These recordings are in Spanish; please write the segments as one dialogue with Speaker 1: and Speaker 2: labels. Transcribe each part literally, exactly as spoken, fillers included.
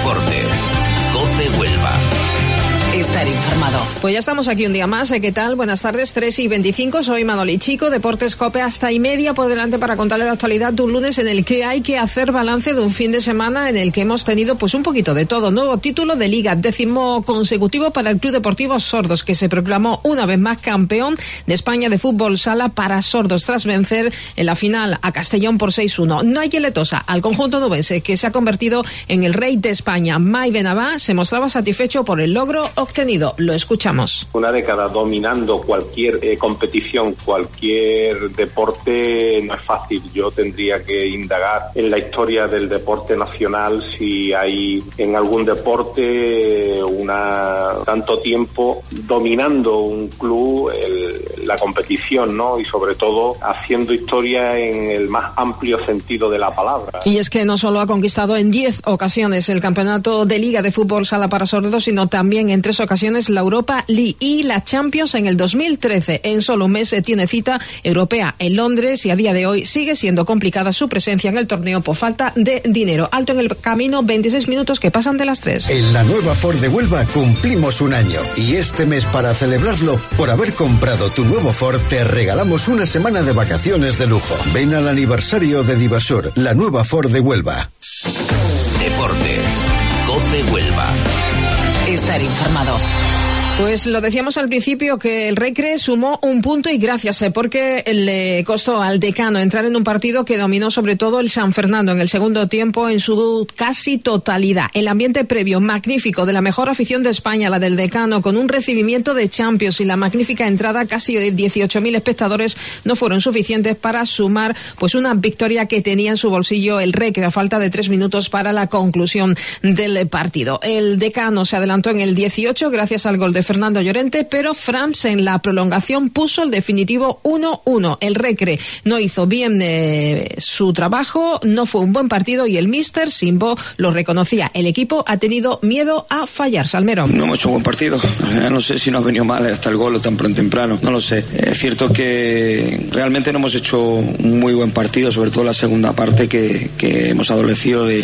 Speaker 1: Deportes. COPE Huelva.
Speaker 2: Estar informado.
Speaker 3: Pues ya estamos aquí un día más. ¿Qué tal? Buenas tardes, tres y veinticinco. Soy Manoli Chico, Deportes COPE hasta y media por delante para contarle la actualidad de un lunes en el que hay que hacer balance de un fin de semana en el que hemos tenido pues un poquito de todo. Nuevo título de Liga, décimo consecutivo para el Club Deportivo Sordos, que se proclamó una vez más campeón de España de fútbol sala para sordos tras vencer en la final a Castellón por seis uno. No hay Letosa al conjunto nubense, que se ha convertido en el rey de España. Mai Benabá se mostraba satisfecho por el logro obtenido. Lo escuchamos.
Speaker 4: Una década dominando cualquier eh, competición, cualquier deporte no es fácil. Yo tendría que indagar en la historia del deporte nacional si hay en algún deporte una tanto tiempo dominando un club el, la competición, ¿no? Y sobre todo haciendo historia en el más amplio sentido de la palabra.
Speaker 3: Y es que no solo ha conquistado en diez ocasiones el campeonato de Liga de Fútbol Sala para Sordos, sino también en tres ocasiones la Europa League y la Champions en el dos mil trece. En solo un mes tiene cita europea en Londres y a día de hoy sigue siendo complicada su presencia en el torneo por falta de dinero. Alto en el camino, veintiséis minutos que pasan de las tres.
Speaker 5: En la nueva Ford de Huelva cumplimos un año y este mes, para celebrarlo, por haber comprado tu nuevo Ford, te regalamos una semana de vacaciones de lujo. Ven al aniversario de Divasur, la nueva Ford de Huelva.
Speaker 1: Deportes. COPE Huelva.
Speaker 2: Estar informado.
Speaker 3: Pues lo decíamos al principio que el Recre sumó un punto y gracias, eh, porque le costó al Decano entrar en un partido que dominó sobre todo el San Fernando en el segundo tiempo en su casi totalidad. El ambiente previo magnífico de la mejor afición de España, la del Decano, con un recibimiento de Champions y la magnífica entrada, casi dieciocho mil espectadores, no fueron suficientes para sumar pues una victoria que tenía en su bolsillo el Recre a falta de tres minutos para la conclusión del partido. El Decano se adelantó en el dieciocho gracias al gol de Fernando Llorente, pero Franz en la prolongación puso el definitivo uno uno. El Recre no hizo bien eh, su trabajo, no fue un buen partido y el míster Simbo lo reconocía. El equipo ha tenido miedo a fallar. Salmero.
Speaker 6: No hemos hecho un buen partido. No sé si nos ha venido mal hasta el gol o tan pronto temprano. No lo sé. Es cierto que realmente no hemos hecho un muy buen partido, sobre todo la segunda parte que, que hemos adolecido de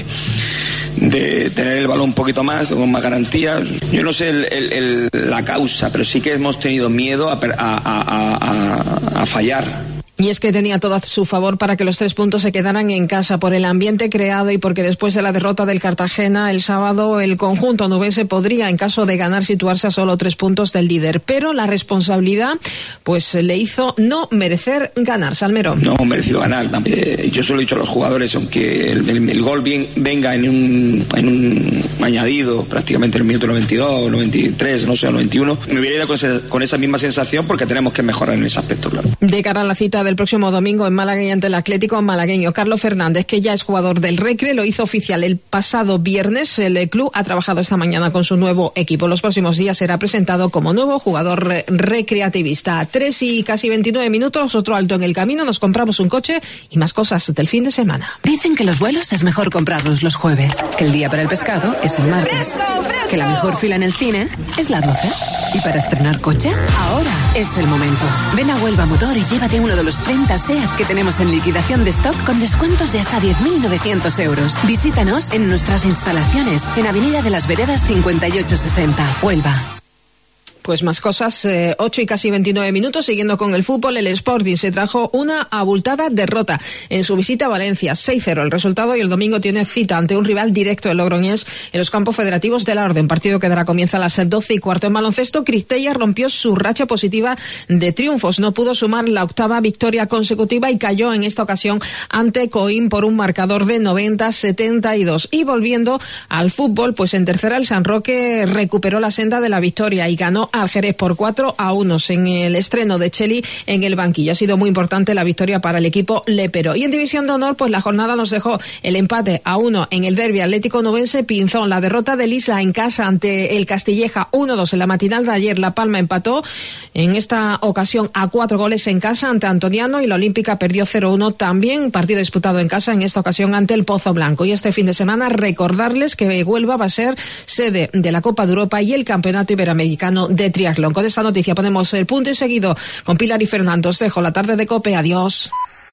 Speaker 6: de tener el balón un poquito más, con más garantías. Yo no sé el, el, el, la causa, pero sí que hemos tenido miedo a, a, a, a, a fallar.
Speaker 3: Y es que tenía todo a su favor para que los tres puntos se quedaran en casa por el ambiente creado y porque después de la derrota del Cartagena el sábado el conjunto nubense podría, en caso de ganar, situarse a solo tres puntos del líder. Pero la responsabilidad pues le hizo no merecer ganar. Salmero.
Speaker 6: No hemos merecido ganar. Eh, yo se lo he dicho a los jugadores, aunque el, el, el gol bien, venga en un, en un añadido prácticamente en el minuto noventa y dos, noventa y tres, no sé, noventa y uno, me hubiera ido con, ese, con esa misma sensación porque tenemos que mejorar en ese aspecto, claro.
Speaker 3: De cara a la cita del próximo domingo en Málaga y ante el Atlético malagueño, Carlos Fernández, que ya es jugador del Recre, lo hizo oficial el pasado viernes. El club ha trabajado esta mañana con su nuevo equipo. Los próximos días será presentado como nuevo jugador re- recreativista. Tres y casi veintinueve minutos, otro alto en el camino, nos compramos un coche y más cosas del fin de semana.
Speaker 2: Dicen que los vuelos es mejor comprarlos los jueves, que el día para el pescado es el martes,
Speaker 7: ¡Fresco, fresco!
Speaker 2: Que la mejor fila en el cine es la doce. ¿Y para estrenar coche? Ahora es el momento. Ven a Huelva Motor y llévate uno de los treinta SEAT que tenemos en liquidación de stock con descuentos de hasta diez mil novecientos euros. Visítanos en nuestras instalaciones en Avenida de las Veredas cincuenta y ocho sesenta, Huelva.
Speaker 3: Pues más cosas, eh, ocho y casi veintinueve minutos, siguiendo con el fútbol, el Sporting se trajo una abultada derrota en su visita a Valencia, seis cero el resultado, y el domingo tiene cita ante un rival directo del Logroñés en los campos federativos de la Orden, partido que dará comienzo a las doce y cuarto. En baloncesto, Cristella rompió su racha positiva de triunfos, no pudo sumar la octava victoria consecutiva y cayó en esta ocasión ante Coín por un marcador de noventa a setenta y dos. Y volviendo al fútbol, pues en tercera el San Roque recuperó la senda de la victoria y ganó al Jerez por cuatro a uno en el estreno de Cheli en el banquillo. Ha sido muy importante la victoria para el equipo lepero. Y en División de Honor, pues la jornada nos dejó el empate a uno en el derbi Atlético Nubense Pinzón, la derrota de Isla en casa ante el Castilleja uno dos en la matinal de ayer. La Palma empató en esta ocasión a cuatro goles en casa ante Antoniano y la Olímpica perdió cero uno también, partido disputado en casa en esta ocasión ante el Pozo Blanco. Y este fin de semana recordarles que Huelva va a ser sede de la Copa de Europa y el Campeonato Iberoamericano de triatlón. Con esta noticia ponemos el punto y seguido con Pilar y Fernando. Os dejo la tarde de COPE. Adiós.